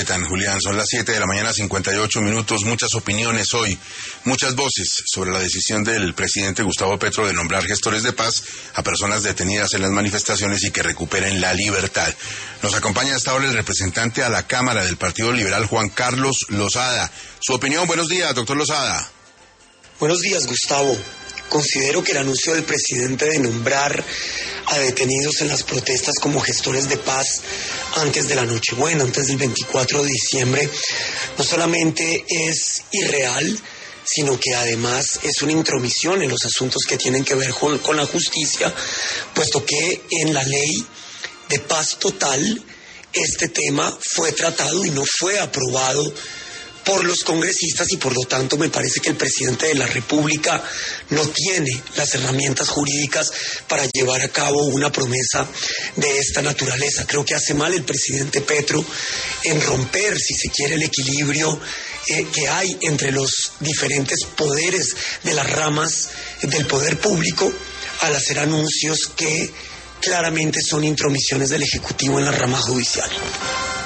Tan Julián, son las 7 de la mañana, 58 minutos, muchas opiniones hoy, muchas voces sobre la decisión del presidente Gustavo Petro de nombrar gestores de paz a personas detenidas en las manifestaciones y que recuperen la libertad. Nos acompaña hasta ahora el representante a la Cámara del Partido Liberal, Juan Carlos Lozada. Su opinión, buenos días, doctor Lozada. Buenos días, Gustavo. Considero que el anuncio del presidente de nombrar a detenidos en las protestas como gestores de paz antes de la Nochebuena, antes del 24 de diciembre, no solamente es irreal, sino que además es una intromisión en los asuntos que tienen que ver con la justicia, puesto que en la ley de paz total este tema fue tratado y no fue aprobado por los congresistas y por lo tanto me parece que el presidente de la República no tiene las herramientas jurídicas para llevar a cabo una promesa de esta naturaleza. Creo que hace mal el presidente Petro en romper, si se quiere, el equilibrio que hay entre los diferentes poderes de las ramas del poder público al hacer anuncios que claramente son intromisiones del Ejecutivo en la rama judicial.